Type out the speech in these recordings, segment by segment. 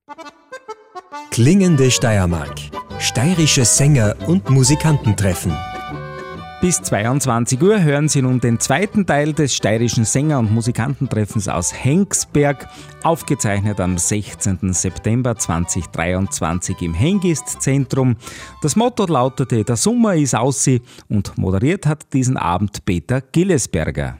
Klingende Steiermark. Steirische Sänger und Musikanten treffen. Bis 22 Uhr hören Sie nun den zweiten Teil des steirischen Sänger- und Musikantentreffens aus Hengsberg, aufgezeichnet am 16. September 2023 im Hengist-Zentrum. Das Motto lautete „Der Sommer ist aussi" und moderiert hat diesen Abend Peter Gillesberger.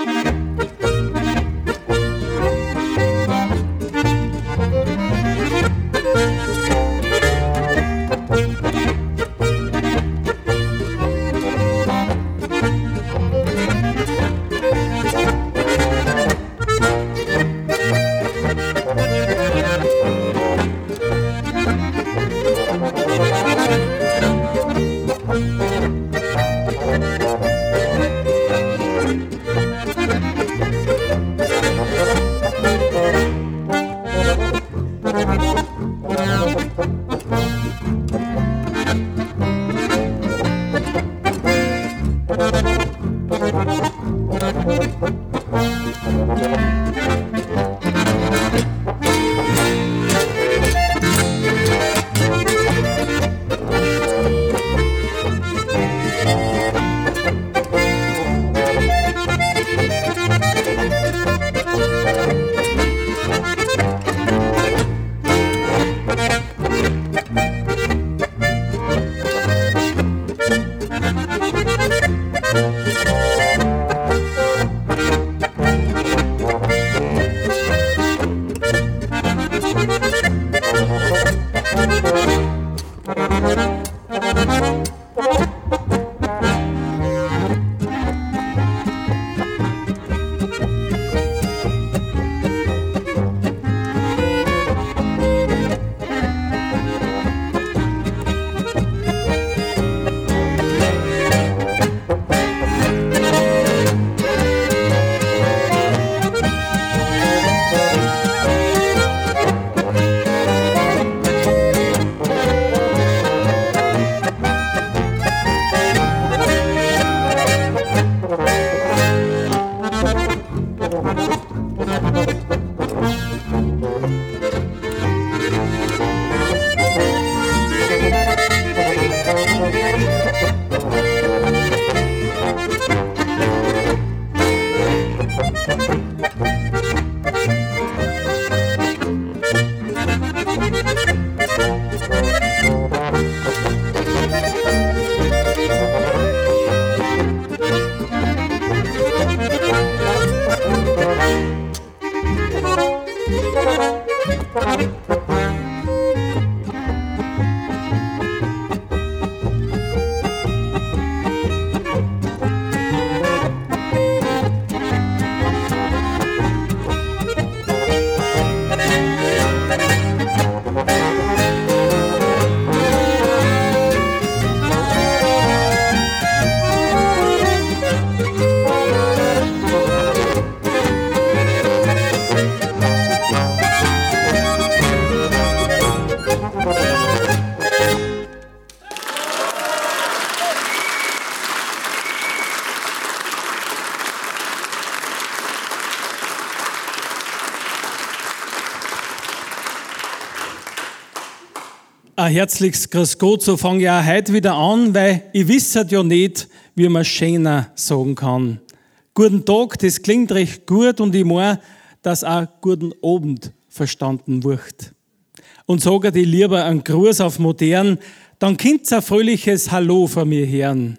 Ein herzliches Grüß Gott, so fange ich auch heute wieder an, weil ich wisse ja nicht, wie man schöner sagen kann. Guten Tag, das klingt recht gut und ich meine, dass auch guten Abend verstanden wird. Und sage dir lieber einen Gruß auf modern, dann könnt ihr ein fröhliches Hallo von mir hören.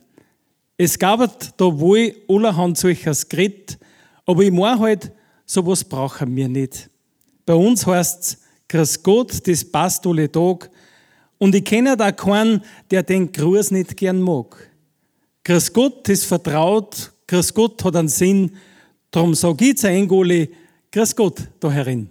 Es gab da wohl allerhand solches Grit, aber ich meine halt, sowas brauchen wir nicht. Bei uns heißt's Grüß Gott, das passt alle Tag. Und ich kenne da keinen, der den Gruß nicht gern mag. Grüß Gott ist vertraut, Grüß Gott hat einen Sinn, darum sag ich zu Engoli, Grüß Gott da herin.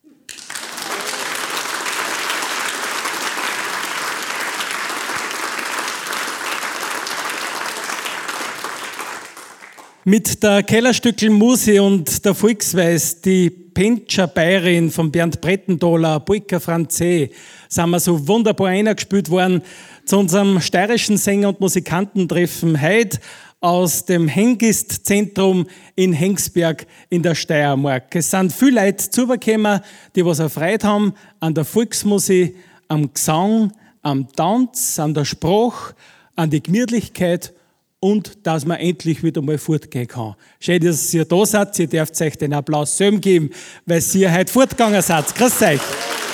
Mit der Kellerstückelmuse und der Volksweis, die Pentscher Bayerin von Bernd Brettenthaler, Polka Franzé, sind wir so wunderbar eingespielt worden zu unserem steirischen Sänger- und Musikantentreffen heute aus dem Hengist-Zentrum in Hengsberg in der Steiermark. Es sind viele Leute zugekommen, die was Freude haben an der Volksmusik, am Gesang, am Tanz, an der Sprache, an die Gemütlichkeit und dass man endlich wieder mal fortgehen kann. Schön, dass ihr da seid. Ihr dürft euch den Applaus selber geben, weil ihr heute fortgegangen seid. Grüß euch.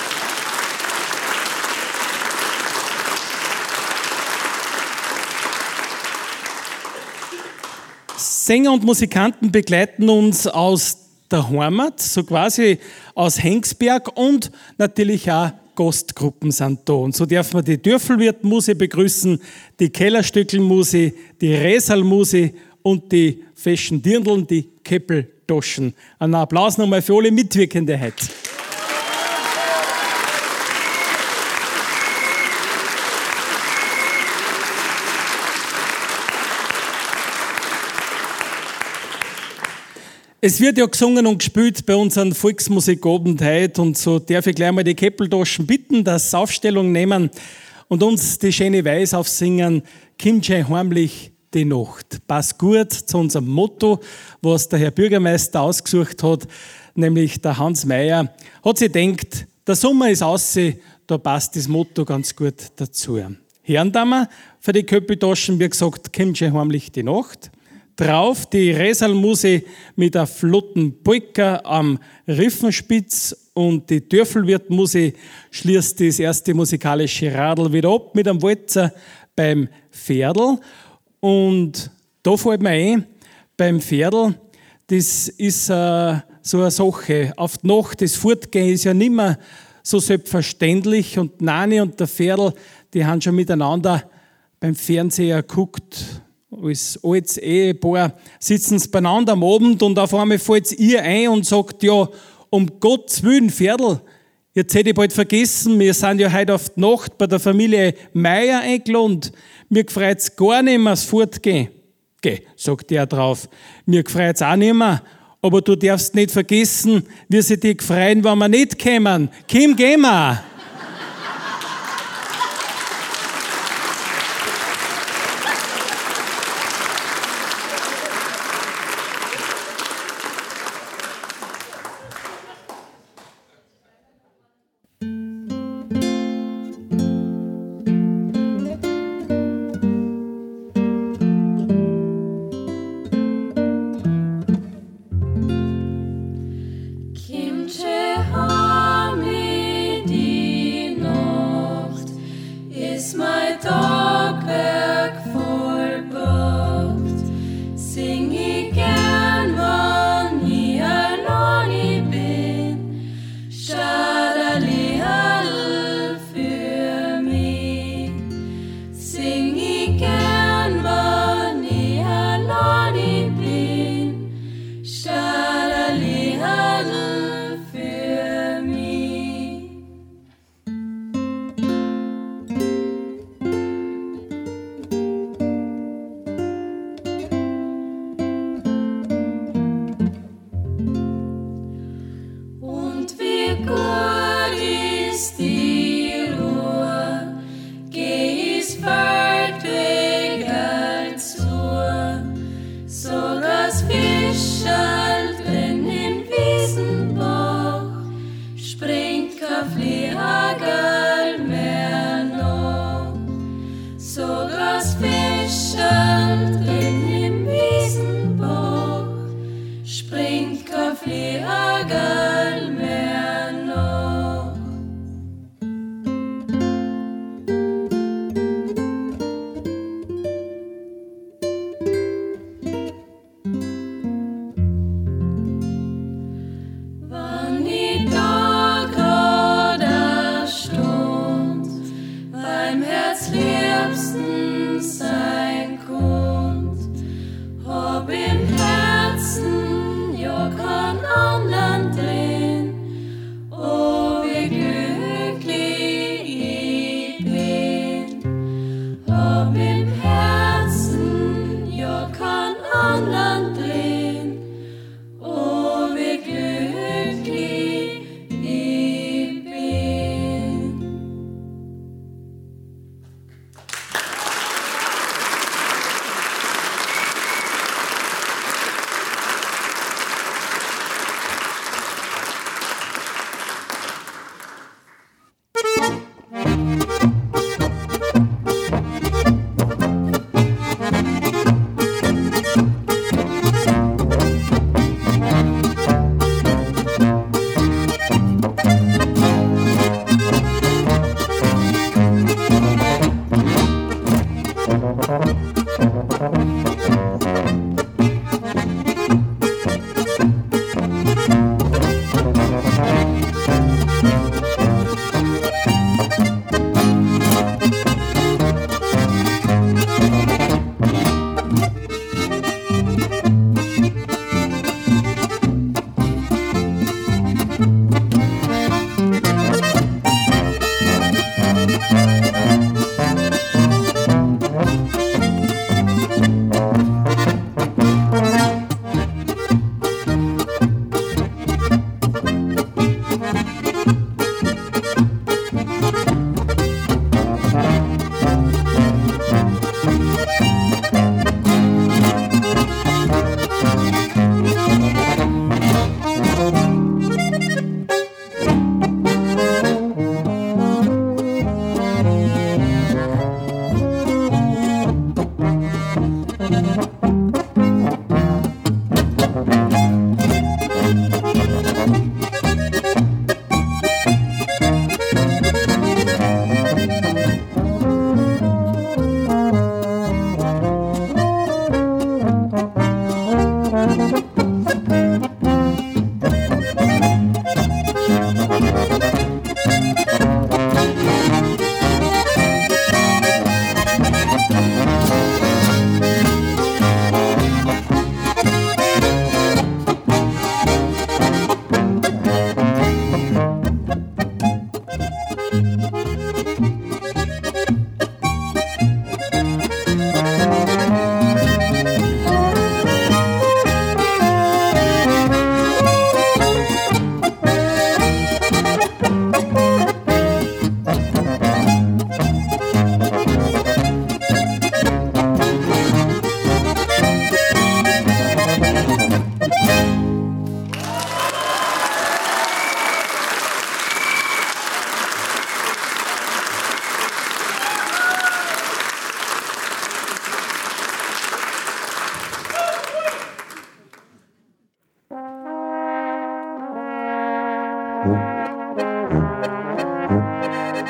Sänger und Musikanten begleiten uns aus der Heimat, so quasi aus Hengsberg, und natürlich auch Gastgruppen sind da. Und so dürfen wir die Dörfelwirt-Muse begrüßen, die Kellerstückel-Muse, die Resal-Muse und die Feschen Dirndln, die Keppeltoschen. Einen Applaus nochmal für alle Mitwirkende heute. Es wird ja gesungen und gespielt bei unseren Volksmusikabend heute, und so darf ich gleich mal die Keppeltaschen bitten, dass sie Aufstellung nehmen und uns die schöne Weise aufsingen, kommt schön heimlich die Nacht. Passt gut zu unserem Motto, was der Herr Bürgermeister ausgesucht hat, nämlich der Hans Mayer, hat sich gedacht, der Sommer ist ausseh, da passt das Motto ganz gut dazu. Hören da wir für die Keppeltaschen, wie gesagt, kommt schön heimlich die Nacht. Drauf die Resal-Muse mit der flotten Polka am Riffenspitz, und die Dörfelwirt-Muse schließt das erste musikalische Radl wieder ab mit einem Walzer beim Pferdl. Und da fällt mir ein, beim Pferdl, das ist so eine Sache. Auf die Nacht, das Fortgehen ist ja nicht mehr so selbstverständlich, und Nani und der Pferdl, die haben schon miteinander beim Fernseher geguckt. Als altes Ehepaar sitzen sie beieinander am Abend, und auf einmal fällt ihr ein und sagt, ja, um Gottes Willen, Pferdl, jetzt hätte ich bald vergessen, wir sind ja heute auf die Nacht bei der Familie Meier eingeladen. Mir gefreut es gar nicht mehr, das Fortgehen. Geh, sagt er drauf, mir gefreut es auch nicht mehr, aber du darfst nicht vergessen, wie sie dich freuen, wenn wir nicht kommen. Komm, gehen wir.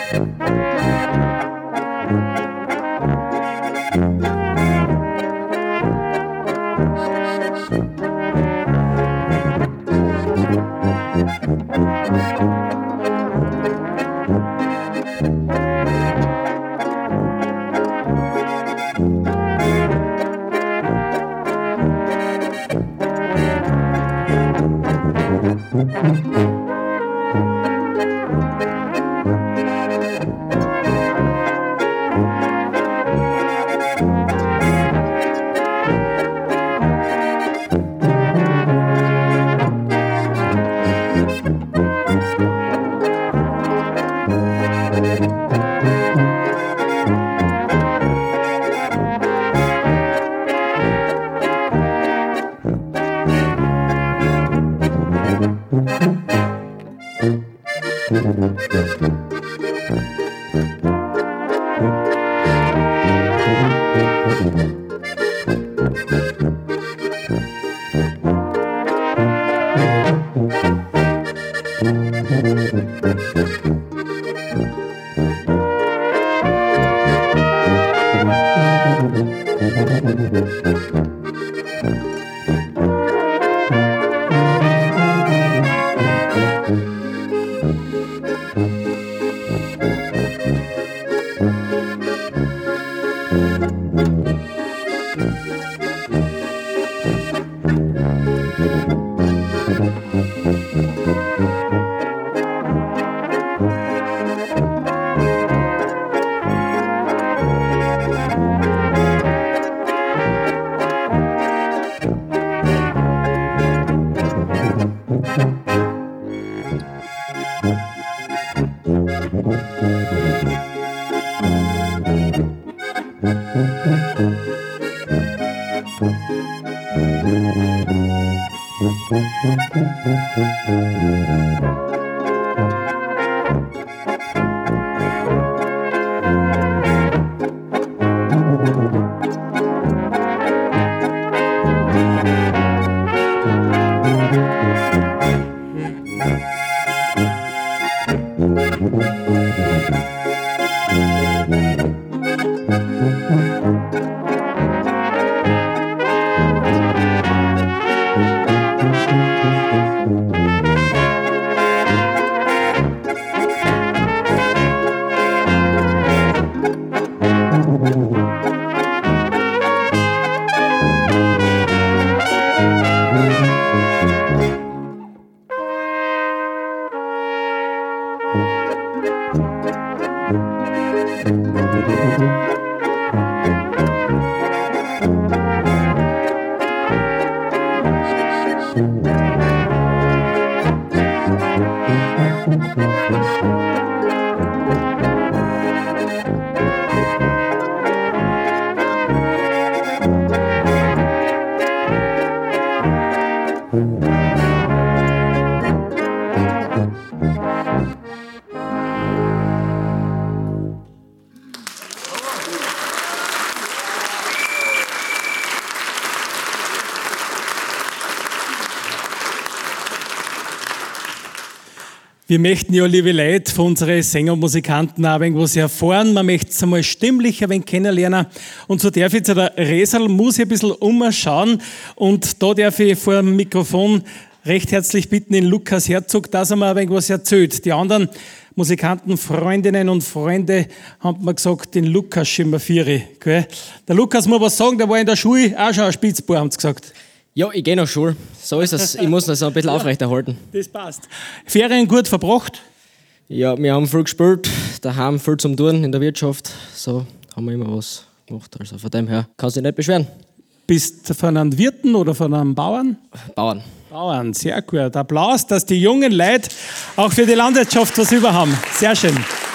Wir möchten ja, liebe Leute, von unseren Sänger und Musikanten auch ein wenig was erfahren. Man möchte es einmal stimmlich ein wenig kennenlernen. Und so darf jetzt der Resal muss ein bisschen umschauen. Und da darf ich vor dem Mikrofon recht herzlich bitten, den Lukas Herzog, dass er mir ein wenig was erzählt. Die anderen Musikanten, Freundinnen und Freunde haben mir gesagt, den Lukas Schimmerfieri. Der Lukas muss was sagen, der war in der Schule auch schon ein Spitzbub, haben sie gesagt. Ja, ich gehe nach Schule. So ist es. Ich muss das ein bisschen aufrechterhalten. Das passt. Ferien gut verbracht? Ja, wir haben viel gespielt, daheim viel zum Tun in der Wirtschaft. So haben wir immer was gemacht. Also von dem her kannst du dich nicht beschweren. Bist du von einem Wirten oder von einem Bauern? Bauern. Bauern, sehr gut. Applaus, dass die jungen Leute auch für die Landwirtschaft was über haben. Sehr schön.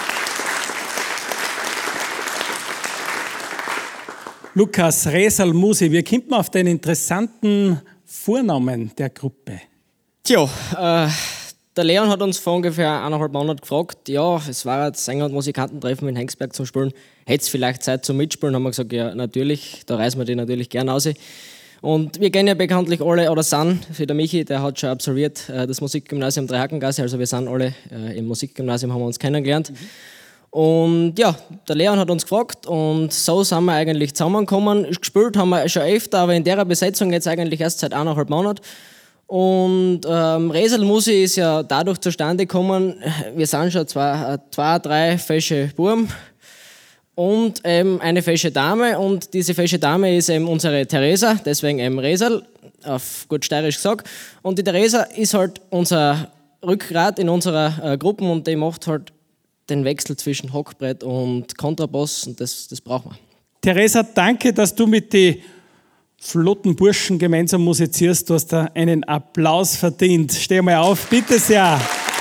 Lukas Resal Musi, wie kommt man auf den interessanten Vornamen der Gruppe? Tja, der Leon hat uns vor ungefähr 1,5 Monaten gefragt, ja, es war ein Sänger- und Musikantentreffen in Hengsberg zum Spielen. Hättest du vielleicht Zeit zum Mitspielen? Haben wir gesagt, ja, natürlich, da reisen wir die natürlich gerne raus. Und wir gehen ja bekanntlich alle, oder sind, für der Michi, der hat schon absolviert das Musikgymnasium Dreihakengasse, also wir sind alle im Musikgymnasium, haben wir uns kennengelernt. Und ja, der Leon hat uns gefragt und so sind wir eigentlich zusammengekommen. Gespielt haben wir schon öfter, aber in der Besetzung jetzt eigentlich erst seit 1,5 Monaten. Und Resel Musi ist ja dadurch zustande gekommen, wir sind schon zwei, drei fesche Buben und eine fesche Dame. Und diese fesche Dame ist eben unsere Theresa, deswegen eben Resel, auf gut steirisch gesagt. Und die Theresa ist halt unser Rückgrat in unserer Gruppe und die macht halt den Wechsel zwischen Hockbrett und Kontrabass und das brauchen wir. Theresa, danke, dass du mit den flotten Burschen gemeinsam musizierst. Du hast da einen Applaus verdient. Steh mal auf, bitte sehr.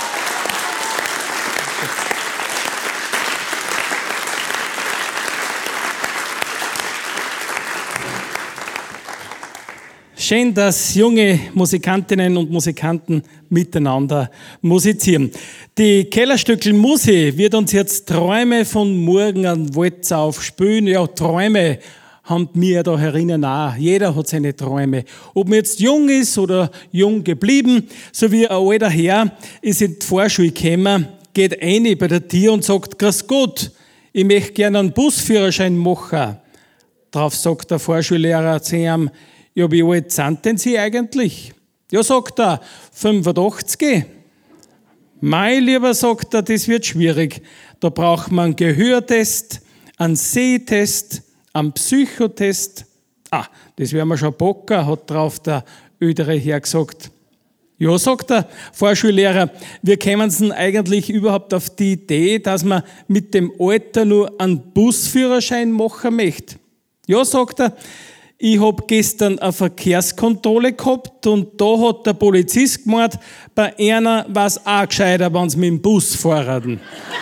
Schön, dass junge Musikantinnen und Musikanten miteinander musizieren. Die Kellerstückl Musi wird uns jetzt Träume von morgen an Walzer aufspülen. Ja, Träume haben wir da herinnen auch. Jeder hat seine Träume. Ob man jetzt jung ist oder jung geblieben, so wie ein alter Herr ist in die Vorschule gekommen, geht rein bei der Tür und sagt, grüß Gott, ich möchte gerne einen Busführerschein machen. Darauf sagt der Vorschullehrer zu ihm, ja, wie alt sind denn Sie eigentlich? Ja, sagt er, 85. Mein Lieber, sagt er, das wird schwierig. Da braucht man einen Gehörtest, einen Sehtest, einen Psychotest. Das werden wir schon bocken, hat drauf der ältere Herr gesagt. Ja, sagt der Vorschullehrer, wir kämen denn eigentlich überhaupt auf die Idee, dass man mit dem Alter nur einen Busführerschein machen möchte? Ja, sagt er, ich habe gestern eine Verkehrskontrolle gehabt und da hat der Polizist gemeint, bei einer war es auch gescheiter, wenn sie mit dem Bus fahren.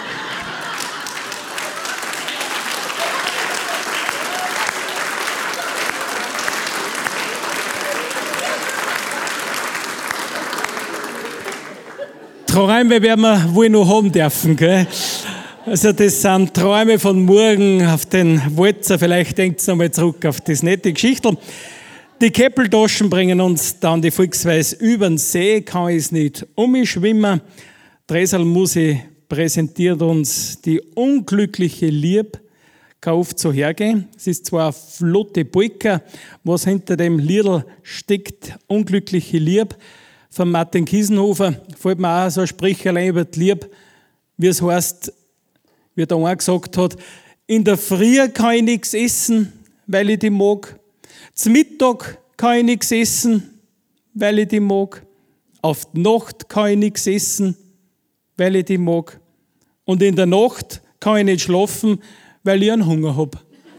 Träume werden wir wohl noch haben dürfen, gell? Also das sind Träume von morgen auf den Walzer. Vielleicht denkt ihr nochmal zurück auf das nette Geschichtel. Die Keppeltaschen bringen uns dann die Volksweise über den See, kann ich es nicht umschwimmen. Resel Musi präsentiert uns die unglückliche Lieb. Kann oft so hergehen. Es ist zwar eine flotte Polka, was hinter dem Liedl steckt, unglückliche Lieb. Von Martin Kiesenhofer fällt mir auch so ein Sprecherlein über die Lieb, wie es heißt, wie der eine gesagt hat, in der Früh kann ich nichts essen, weil ich die mag. Zum Mittag kann ich nichts essen, weil ich die mag. Auf die Nacht kann ich nichts essen, weil ich die mag. Und in der Nacht kann ich nicht schlafen, weil ich einen Hunger habe.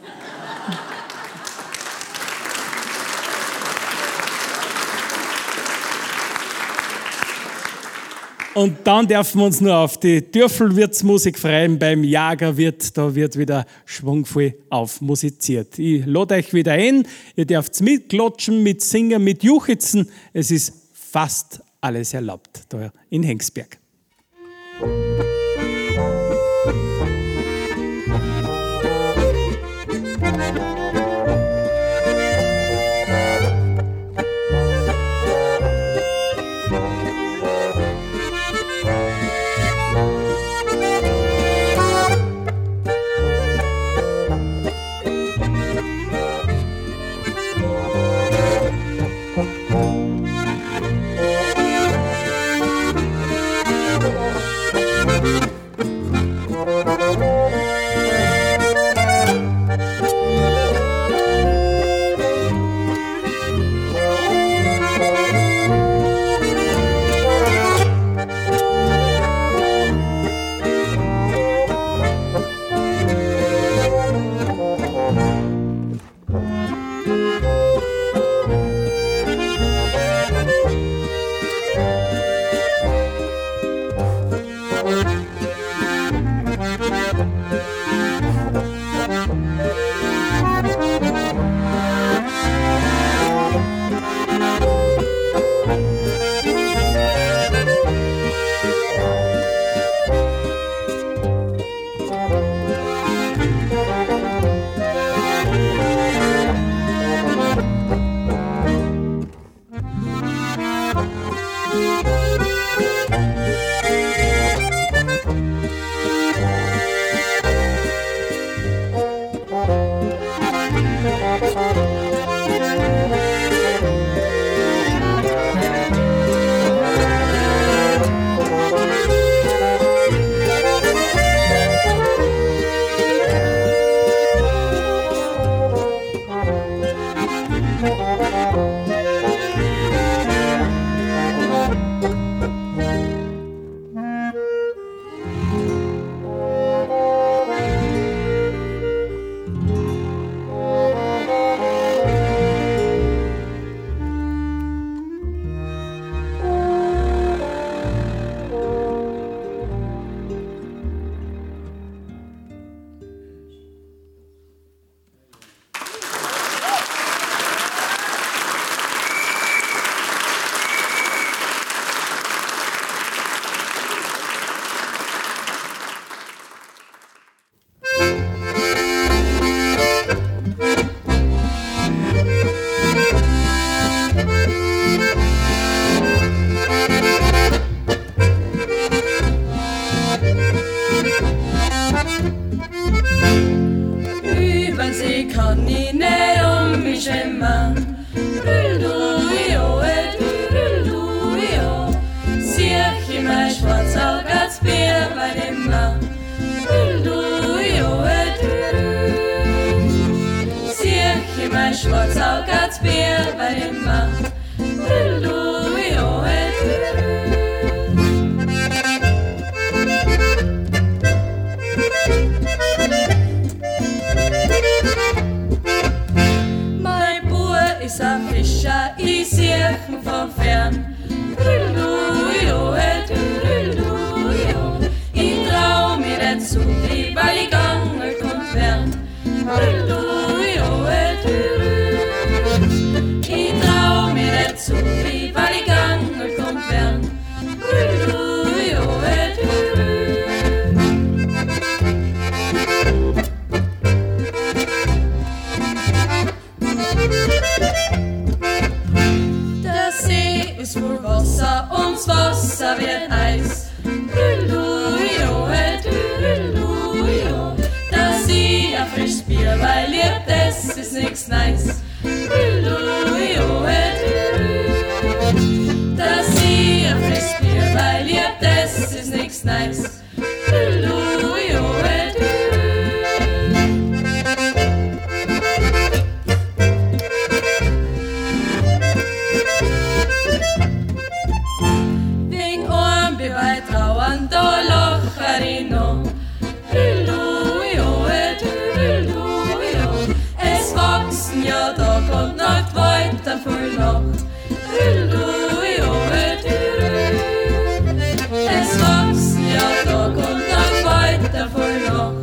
Und dann dürfen wir uns nur auf die Dürfelwirtsmusik freuen beim Jagerwirt. Da wird wieder schwungvoll aufmusiziert. Ich lade euch wieder ein. Ihr dürft mitklatschen, mitsingen, mitjuchizen. Es ist fast alles erlaubt da in Hengsberg. Ich trau mir nicht zu viel, weil ich gangelt kommt werden. Der See ist voll Wasser und das Wasser wird Eis. Dass ich ein frisches Bier, weil ihr das ist nix nice. Dass ich ein frisches Bier, weil ihr das ist nix nice. Wegen Ohren wie bei Trauern, da lacher ich noch. Es wachsen ja Tag und Nacht weiter voll nach. Es wachsen ja Tag und Nacht weiter voll nach.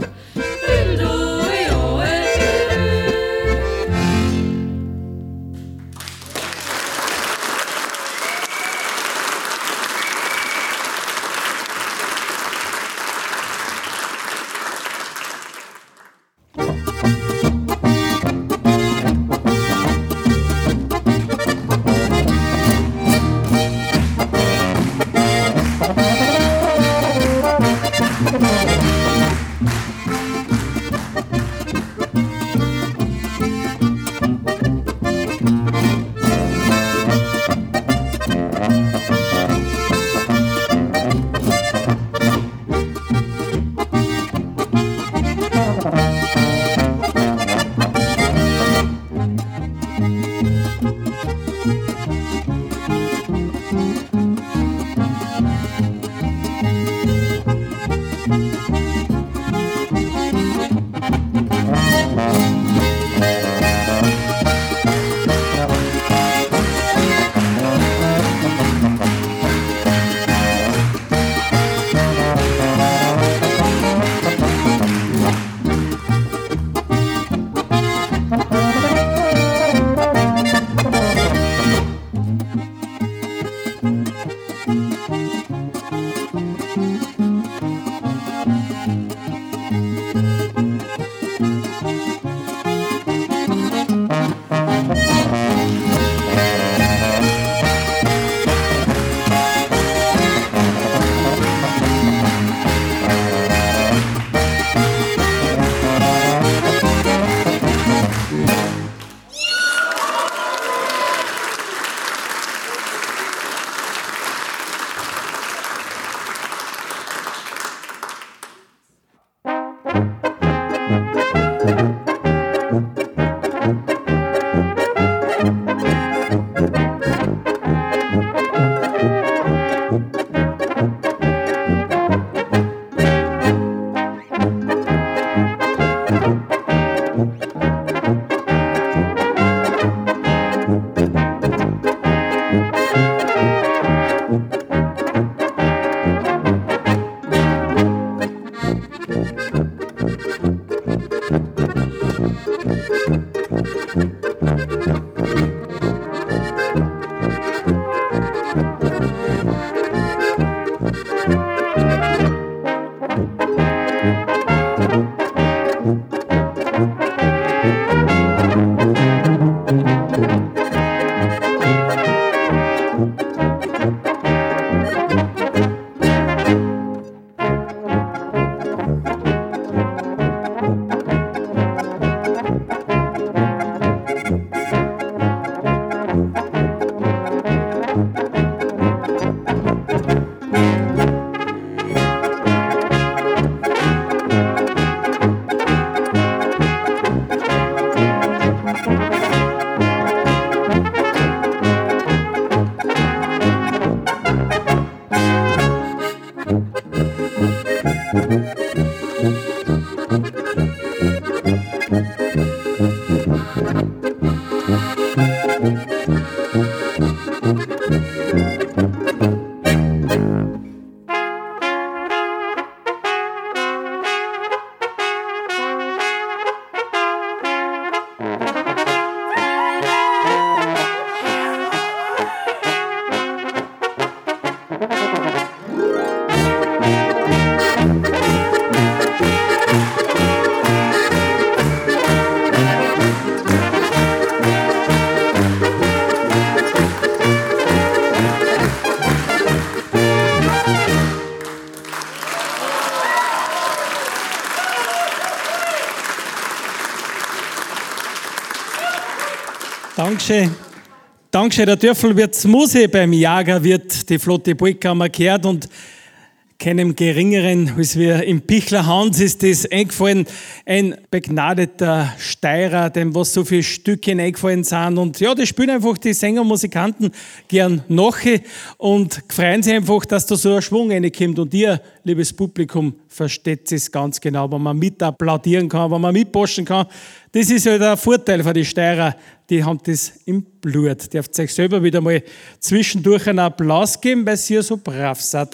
Dankeschön. Dankeschön, der Dörfelwirt Muse beim Jager wird die flotte Polka gehört und keinem Geringeren als wir im Pichler Hans ist das eingefallen, ein begnadeter Steirer, dem was so viele Stückchen eingefallen sind und ja, das spielen einfach die Sänger und Musikanten gern nach und freuen sich einfach, dass da so ein Schwung reinkommt und ihr, liebes Publikum, versteht es ganz genau, wenn man mit applaudieren kann, wenn man mitposchen kann. Das ist halt der Vorteil von den Steirer, die haben das im Blut. Dürft euch selber wieder mal zwischendurch einen Applaus geben, weil ihr so brav seid.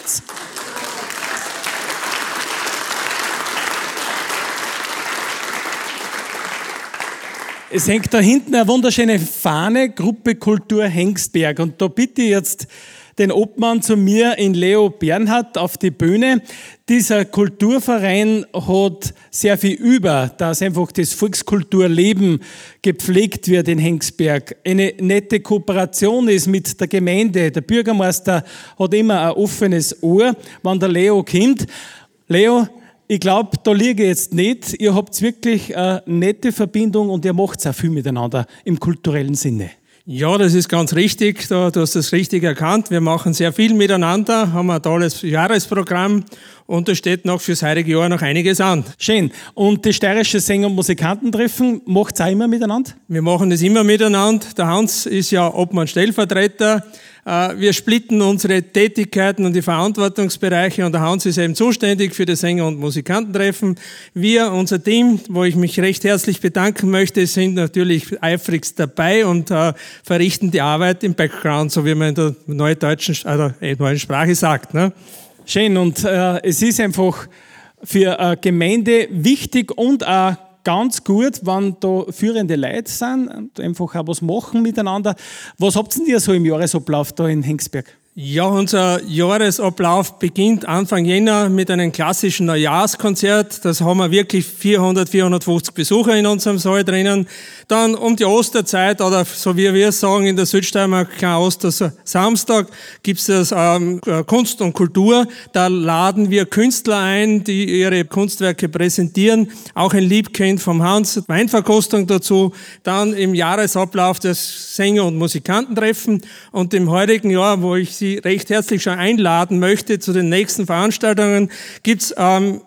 Es hängt da hinten eine wunderschöne Fahne, Gruppe Kultur Hengsberg. Und da bitte ich jetzt den Obmann zu mir in Leo Bernhard auf die Bühne. Dieser Kulturverein hat sehr viel über, dass einfach das Volkskulturleben gepflegt wird in Hengsberg. Eine nette Kooperation ist mit der Gemeinde. Der Bürgermeister hat immer ein offenes Ohr, wenn der Leo kommt. Leo, ich glaube, da liege ich jetzt nicht. Ihr habt wirklich eine nette Verbindung und ihr macht auch viel miteinander im kulturellen Sinne. Ja, das ist ganz richtig. Du hast das richtig erkannt. Wir machen sehr viel miteinander, haben ein tolles Jahresprogramm und da steht noch fürs heutige Jahr noch einiges an. Schön. Und das steirische Sänger- und Musikantentreffen macht es auch immer miteinander? Wir machen das immer miteinander. Der Hans ist ja Obmann-Stellvertreter. Wir splitten unsere Tätigkeiten und die Verantwortungsbereiche und der Hans ist eben zuständig für das Sänger- und Musikantentreffen. Wir, unser Team, wo ich mich recht herzlich bedanken möchte, sind natürlich eifrigst dabei und verrichten die Arbeit im Background, so wie man in der neuen Sprache sagt. Ne? Schön und es ist einfach für eine Gemeinde wichtig und auch ganz gut, wenn da führende Leute sind und einfach auch was machen miteinander. Was habt ihr so im Jahresablauf da in Hengsberg? Ja, unser Jahresablauf beginnt Anfang Jänner mit einem klassischen Neujahrskonzert. Das haben wir wirklich 450 Besucher in unserem Saal drinnen. Dann um die Osterzeit oder so wie wir es sagen in der Südsteiermark, kein Ostersamstag, gibt es das Kunst und Kultur. Da laden wir Künstler ein, die ihre Kunstwerke präsentieren. Auch ein Liebkind vom Hans, Weinverkostung dazu. Dann im Jahresablauf das Sänger- und Musikantentreffen. Und im heutigen Jahr, wo ich Sie recht herzlich schon einladen möchte zu den nächsten Veranstaltungen, gibt's am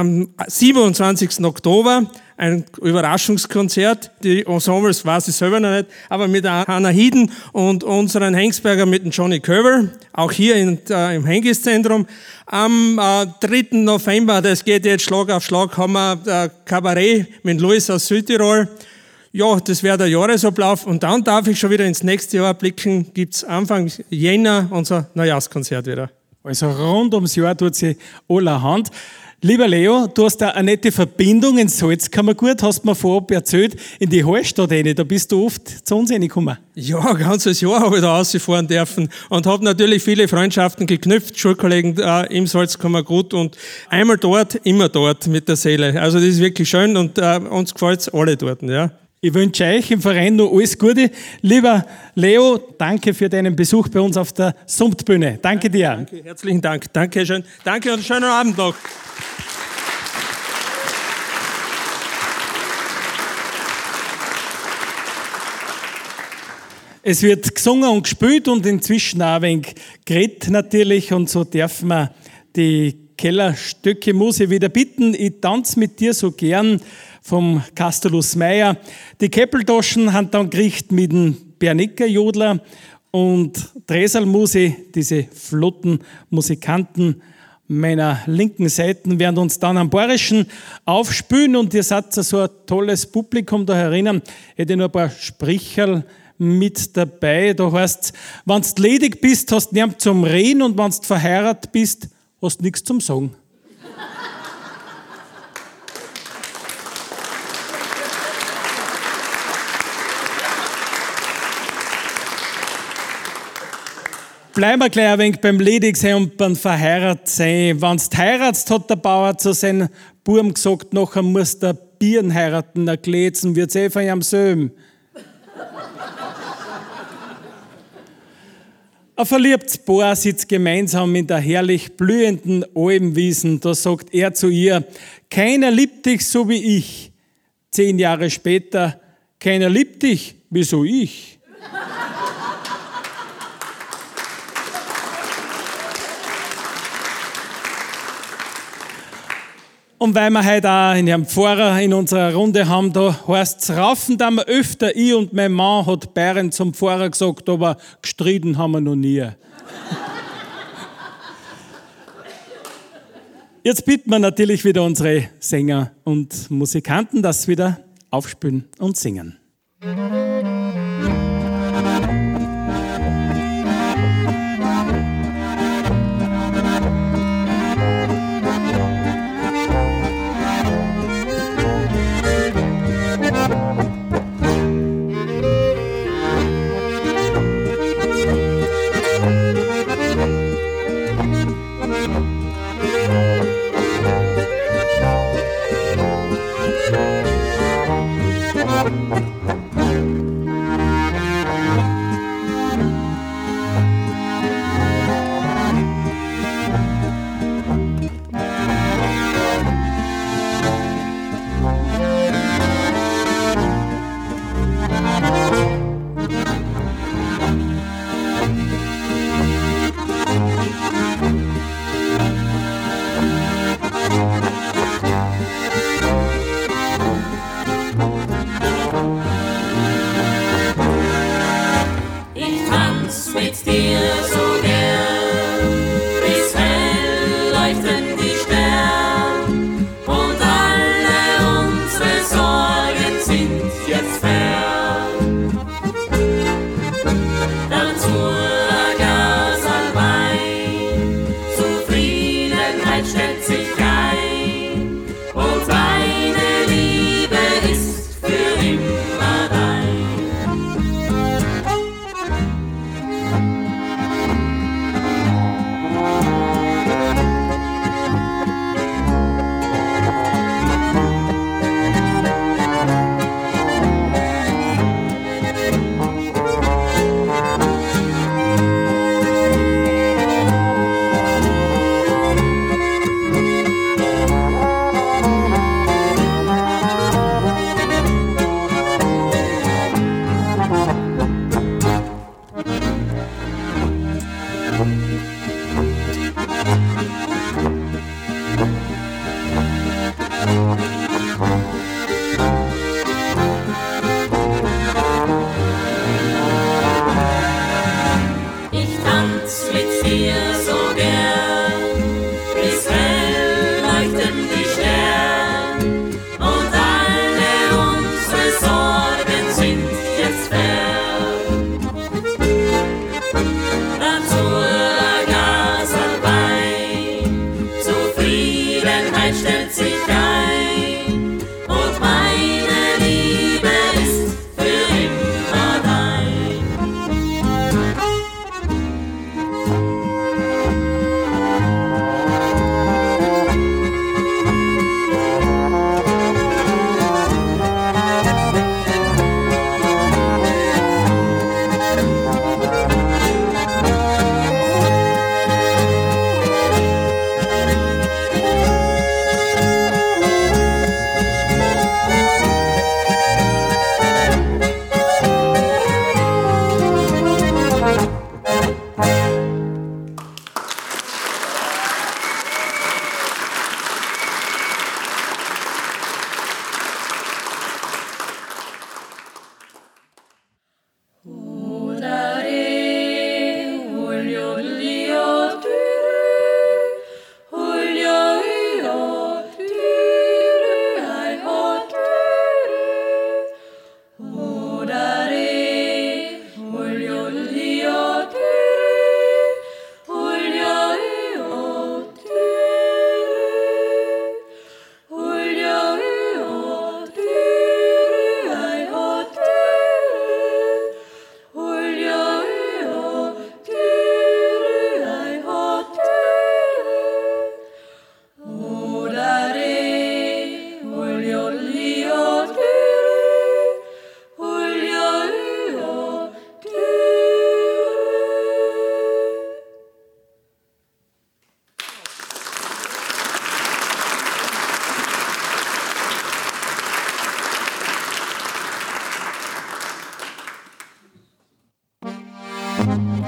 27. Oktober ein Überraschungskonzert. Die Ensembles weiß ich selber noch nicht, aber mit Hanna Hieden und unseren Hengsberger mit dem Johnny Köber, auch hier im Hengiszentrum. Am 3. November, das geht jetzt Schlag auf Schlag, haben wir Kabarett mit Luis aus Südtirol. Ja, das wäre der Jahresablauf und dann darf ich schon wieder ins nächste Jahr blicken, gibt's Anfang Jänner unser Neujahrskonzert wieder. Also rund ums Jahr tut sie allerhand. Lieber Leo, du hast da eine nette Verbindung ins Salzkammergut, hast mir vorab erzählt, in die Hallstatt rein, da bist du oft zu uns reingekommen. Ja, ein ganzes Jahr habe ich da rausfahren dürfen und habe natürlich viele Freundschaften geknüpft, Schulkollegen im Salzkammergut und einmal dort, immer dort mit der Seele. Also das ist wirklich schön und uns gefällt's alle dort, ja. Ich wünsche euch im Verein noch alles Gute. Lieber Leo, danke für deinen Besuch bei uns auf der Sumptbühne. Danke dir. Danke, herzlichen Dank. Danke schön. Danke und einen schönen Abend noch. Es wird gesungen und gespielt und inzwischen auch ein wenig geredet natürlich und so dürfen wir die Kellerstöcke Muse wieder bitten. Ich tanze mit dir so gern vom Kastelus Meier. Die Keppeltaschen haben dann gerichtet mit dem Bernecker-Jodler und Dresalmuse, diese flotten Musikanten meiner linken Seite, werden uns dann am Bayerischen aufspülen und ihr seid so ein tolles Publikum da herinnen. Ich hätte noch ein paar Spricherl mit dabei. Da heißt, wenn du ledig bist, hast du nichts zum Reden und wenn du verheiratet bist, hast du nichts zum Sagen. Bleiben wir gleich ein wenig beim Ledigsein und beim Verheiratetsein. Wenn du heiratst, hat der Bauer zu seinem Burm gesagt, nachher muss der Birn heiraten, der Glätzen wird eh von ihm selben. Ein verliebtes Paar sitzt gemeinsam in der herrlich blühenden Almwiesen. Da sagt er zu ihr, keiner liebt dich so wie ich. 10 Jahre später keiner liebt dich, wieso ich? Und weil wir heute auch in Herrn Pfarrer in unserer Runde haben, da heißt es, raufen da wir öfter, ich und mein Mann, hat Bayern zum Pfarrer gesagt, aber gestritten haben wir noch nie. Jetzt bitten wir natürlich wieder unsere Sänger und Musikanten, dass sie wieder aufspielen und singen.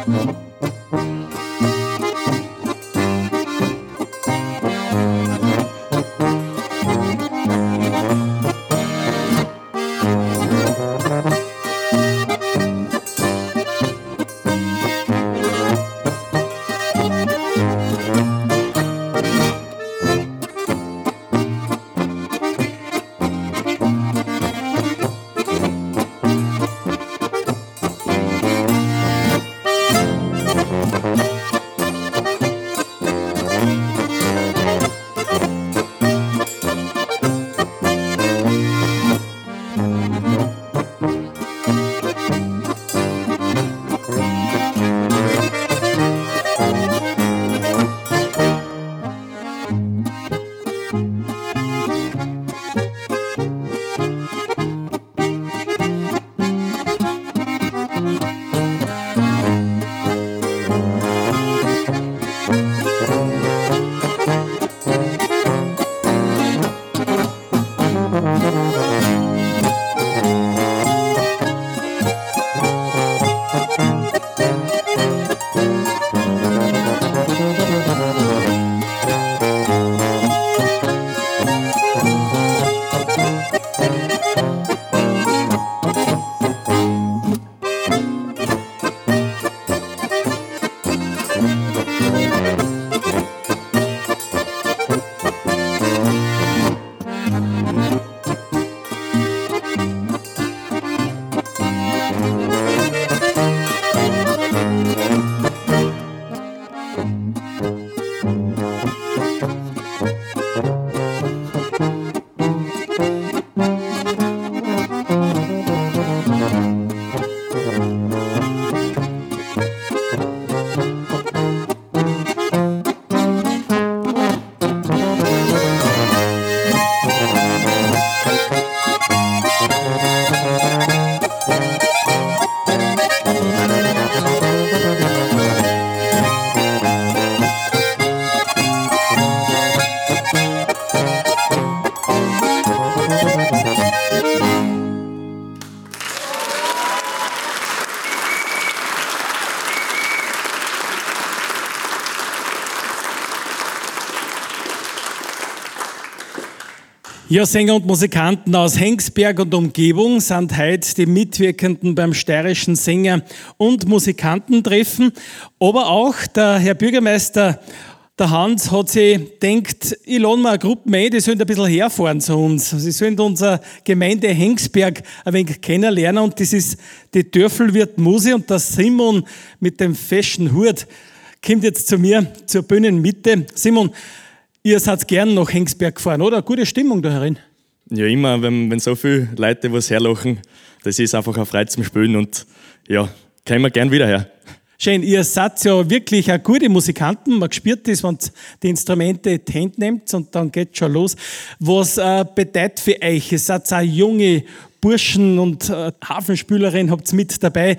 Ja, Sänger und Musikanten aus Hengsberg und Umgebung sind heute die Mitwirkenden beim steirischen Sänger- und Musikantentreffen. Aber auch der Herr Bürgermeister, der Hans, hat sich gedacht, ich lade mir eine Gruppe ein, die sollen ein bisschen herfahren zu uns. Sie sollen unsere Gemeinde Hengsberg ein wenig kennenlernen und das ist die Dörfelwirt Musi und der Simon mit dem feschen Hut kommt jetzt zu mir zur Bühnenmitte. Simon, ihr seid gern nach Hengsberg gefahren, oder? Gute Stimmung da herin. Ja, immer, wenn so viele Leute was herlachen, das ist einfach eine Freude zum Spielen und ja, kommen wir gern wieder her. Schön, ihr seid ja wirklich auch gute Musikanten. Man spürt das, wenn ihr die Instrumente in die Hand nehmt und dann geht schon los. Was bedeutet für euch? Ihr seid auch junge Burschen und Hafenspülerin habt ihr mit dabei.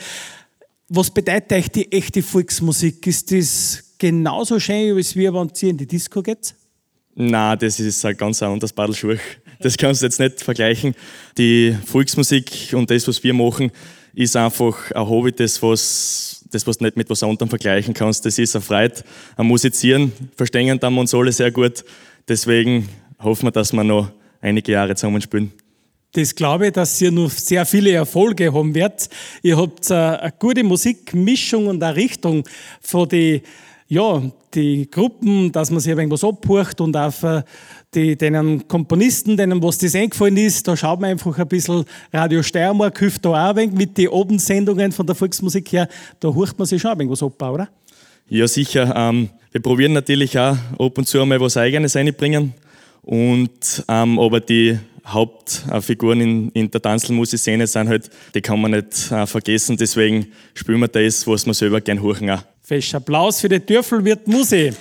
Was bedeutet euch die echte Volksmusik? Ist das genauso schön, als wenn ihr in die Disco geht? Nein, das ist ein ganz anderes Badel Schuh. Das kannst du jetzt nicht vergleichen. Die Volksmusik und das, was wir machen, ist einfach ein Hobby, das was du nicht mit was anderem vergleichen kannst. Das ist eine Freude am Musizieren, verstehen wir uns alle sehr gut. Deswegen hoffen wir, dass wir noch einige Jahre zusammen spielen. Das glaube ich, dass ihr noch sehr viele Erfolge haben werdet. Ihr habt eine gute Musikmischung und eine Richtung von die Gruppen, dass man sich ein wenig was abhört und auch für denen Komponisten, denen was das eingefallen ist, da schaut man einfach ein bisschen, Radio Steiermark hilft da auch ein wenig mit den Abendsendungen von der Volksmusik her, da hört man sich schon ein wenig was ab, oder? Ja, sicher. Wir probieren natürlich auch ab und zu einmal was Eigenes reinbringen, aber die Hauptfiguren in der Tanzmusikszene sind halt, die kann man nicht vergessen, deswegen spielen wir das, was wir selber gern hören auch. Fest Applaus für die Dörfelwirt Musi.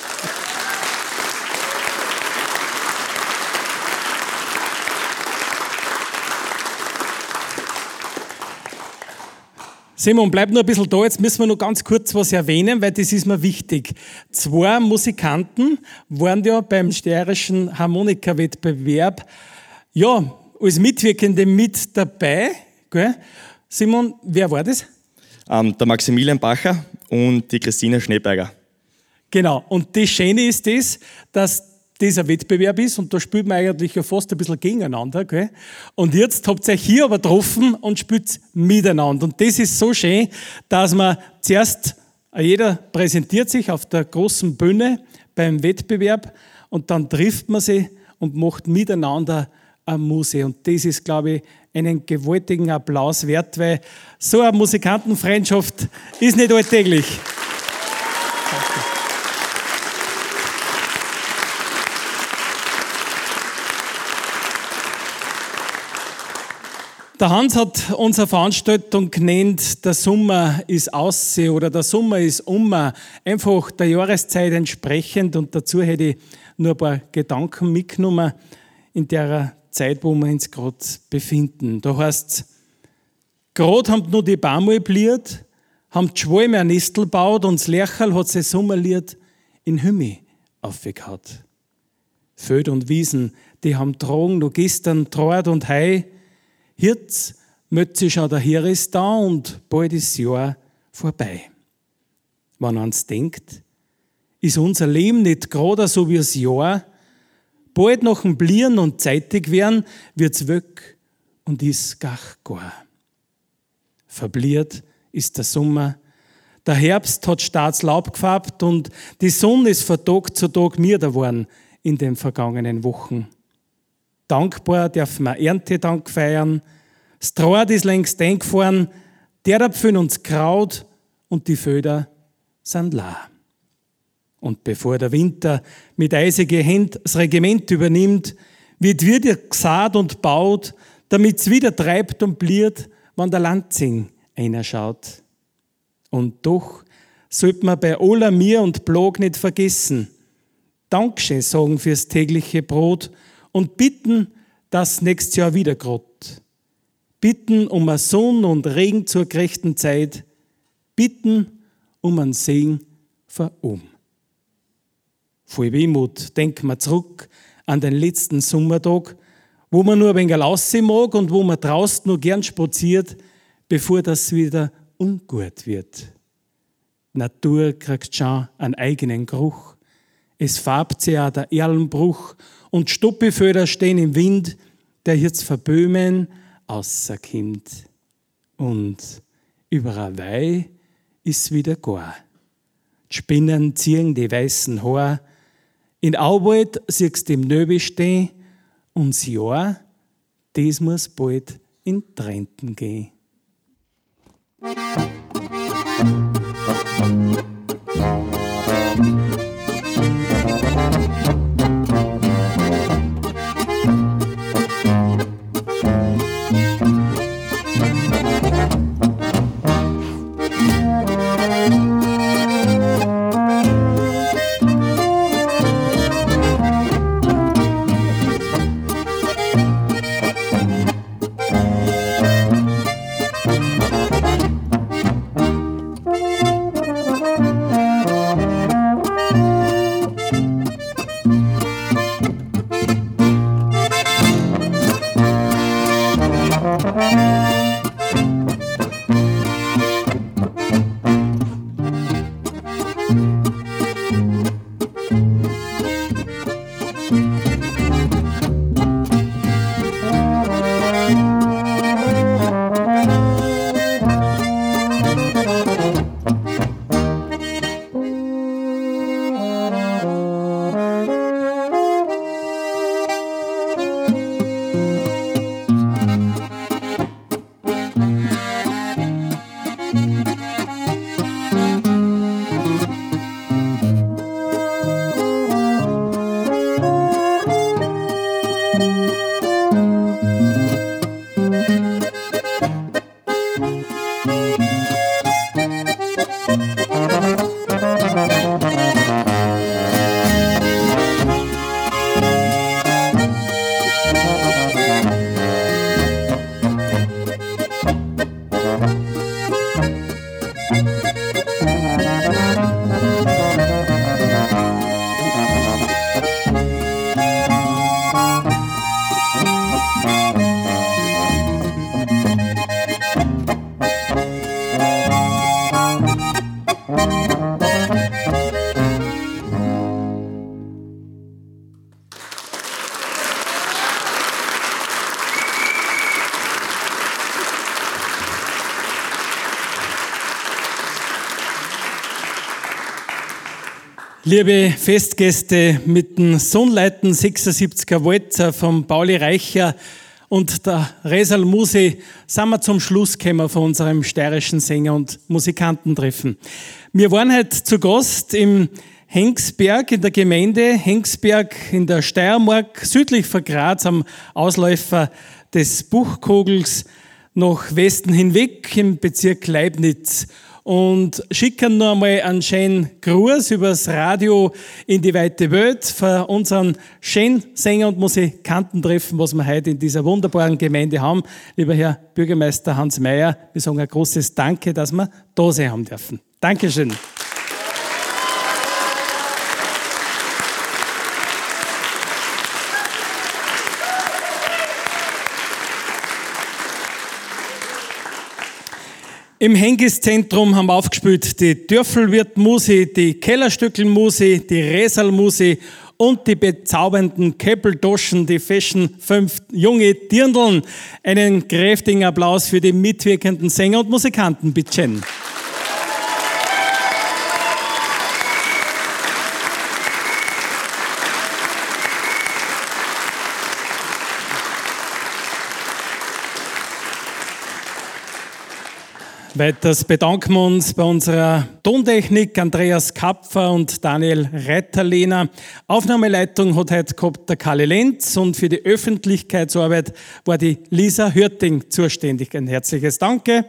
Simon, bleib nur ein bisschen da, jetzt müssen wir noch ganz kurz was erwähnen, weil das ist mir wichtig. 2 Musikanten waren ja beim steirischen Harmonikawettbewerb als Mitwirkende mit dabei. Gell? Simon, wer war das? Der Maximilian Bacher und die Christina Schneeberger. Genau, und das Schöne ist das, dass das ein Wettbewerb ist und da spielt man eigentlich ja fast ein bisschen gegeneinander. Gell? Und jetzt habt ihr euch hier aber getroffen und spielt miteinander. Und das ist so schön, dass man zuerst, jeder präsentiert sich auf der großen Bühne beim Wettbewerb und dann trifft man sie und macht miteinander eine Musik. Und das ist, glaube ich, einen gewaltigen Applaus wert, weil so eine Musikantenfreundschaft ist nicht alltäglich. Der Hans hat unsere Veranstaltung genannt, der Sommer ist aussehen oder der Sommer ist einfach der Jahreszeit entsprechend, und dazu hätte ich nur ein paar Gedanken mitgenommen in der Zeit, wo wir uns gerade befinden. Da heißt es, gerade haben nur die Bäume bliert, haben die Schwalme ein Nistel gebaut und das Lercherl hat sein Sommerlied in Himmel aufgehauen. Feld und Wiesen, die haben tragen noch gestern Traut und Heu. Jetzt möchte schon der Heer ist da und bald ist das Jahr vorbei. Wenn man ans denkt, ist unser Leben nicht gerade so wie das Jahr. Bald nach dem Blieren und zeitig werden, wird's weg und ist gar. Verbliert ist der Sommer, der Herbst hat Staatslaub gefärbt und die Sonne ist von Tag zu Tag milder geworden in den vergangenen Wochen. Dankbar dürfen wir Erntedank feiern. Das Traut ist längst eingefahren, der Apfel und das Kraut und die Felder sind leer. Und bevor der Winter mit eisigen Händen das Regiment übernimmt, wird wieder gesät und baut, damit es wieder treibt und bliert, wenn der Lanzing einer schaut. Und doch sollte man bei aller Mir und Plag nicht vergessen, Dankeschön sagen fürs tägliche Brot und bitten, dass nächstes Jahr wieder grott. Bitten um eine Sonne und Regen zur gerechten Zeit. Bitten um einen Segen von oben. Voll Wehmut denken wir zurück an den letzten Sommertag, wo man nur ein wenig raussehen mag und wo man draußen nur gern spaziert, bevor das wieder ungut wird. Die Natur kriegt schon einen eigenen Geruch. Es färbt sich auch der Erlenbruch und Stoppefelder stehen im Wind, der jetzt von Böhmen rauskommt. Und über eine Weih ist wieder gar. Die Spinnen ziehen die weißen Haare. In Auwald siehst du im Nöbel stehen und das Jahr, das muss bald in die Renten gehen. Liebe Festgäste, mit dem Sonnleiten 76er Walzer von Pauli Reicher und der Resal Musi sind wir zum Schluss gekommen von unserem steirischen Sänger- und Musikantentreffen. Wir waren heute zu Gast im Hengsberg, in der Gemeinde Hengsberg in der Steiermark, südlich von Graz, am Ausläufer des Buchkogels, nach Westen hinweg im Bezirk Leibniz. Und schicken noch einmal einen schönen Gruß übers Radio in die weite Welt für unseren schönen Sänger- und Musikantentreffen, was wir heute in dieser wunderbaren Gemeinde haben. Lieber Herr Bürgermeister Hans Mayer, wir sagen ein großes Danke, dass wir da sein haben dürfen. Dankeschön. Im Hengiszentrum haben wir aufgespielt die Dörfelwirt-Musi, die Kellerstückel-Musi, die Resal-Musi und die bezaubernden Keppeldoschen, die Fashion 5 junge Dirndln. Einen kräftigen Applaus für die mitwirkenden Sänger und Musikanten, bitte schön. Weiters bedanken wir uns bei unserer Tontechnik Andreas Kapfer und Daniel Reiterlehner. Aufnahmeleitung hat heute gehabt der Kalle Lenz und für die Öffentlichkeitsarbeit war die Lisa Hürting zuständig. Ein herzliches Danke.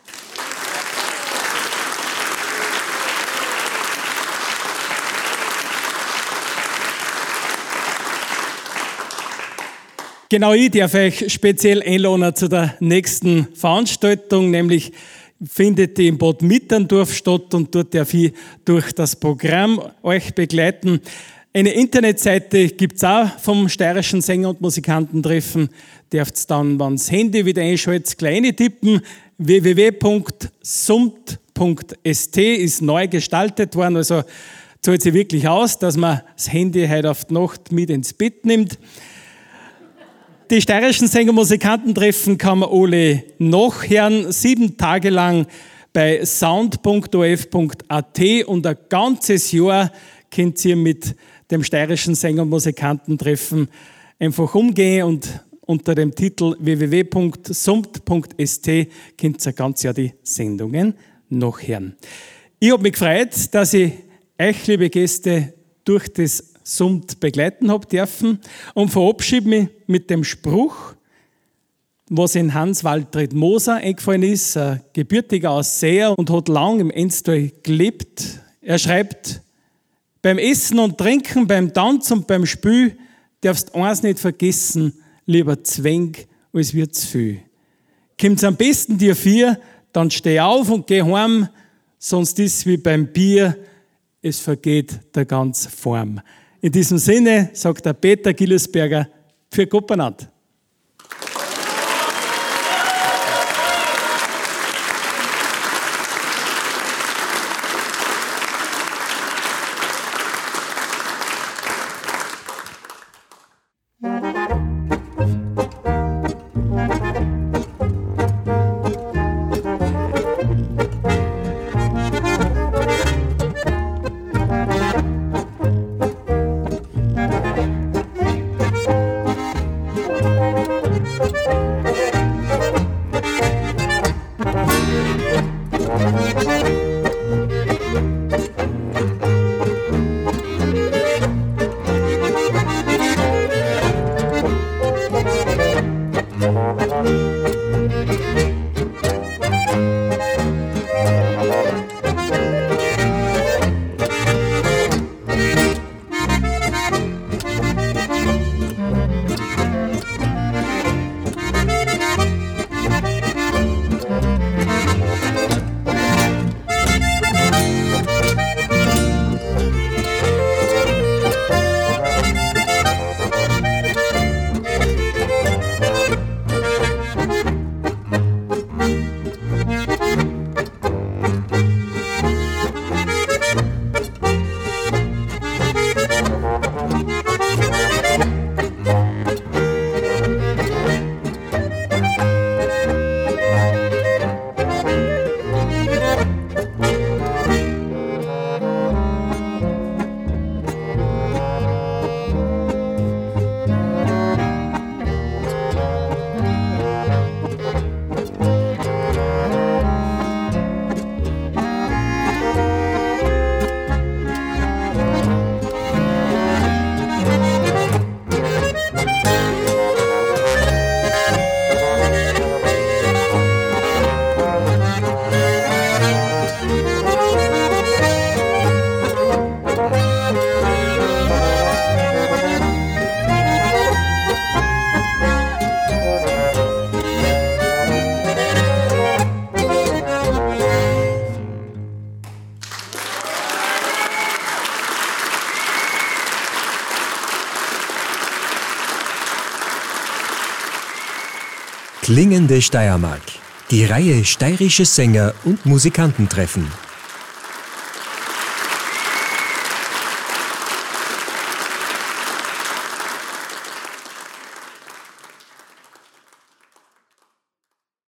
Genau, ich darf euch speziell einladen zu der nächsten Veranstaltung, nämlich findet die in Bad Mitterndorf statt und dort darf ich durch das Programm euch begleiten. Eine Internetseite gibt es auch vom steirischen Sänger- und Musikantentreffen. Dürft dann, wenn das Handy wieder einschaltet, kleine tippen. www.sumt.st ist neu gestaltet worden, also zahlt sich wirklich aus, dass man das Handy heute auf die Nacht mit ins Bett nimmt. Die steirischen Sänger- und Musikantentreffen kann man alle nachhören, 7 Tage lang bei sound.of.at und ein ganzes Jahr könnt ihr mit dem steirischen Sänger- und Musikantentreffen einfach umgehen und unter dem Titel www.sumt.st könnt ihr ein ganzes Jahr die Sendungen nachhören. Ich habe mich gefreut, dass ich euch, liebe Gäste, durch das Sumt begleiten habe dürfen und verabschiede mich mit dem Spruch, was in Hans-Waltrid Moser eingefallen ist, ein gebürtiger Ausseher und hat lang im Enstal gelebt. Er schreibt: Beim Essen und Trinken, beim Tanz und beim Spiel darfst eins nicht vergessen, lieber Zwäng, als wird zu viel. Kommt's am besten dir 4, dann steh auf und geh heim, sonst ist wie beim Bier, es vergeht der ganz Form. In diesem Sinne sagt der Peter Gillesberger für Kopernat. Klingende Steiermark. Die Reihe Steirische Sänger und Musikantentreffen.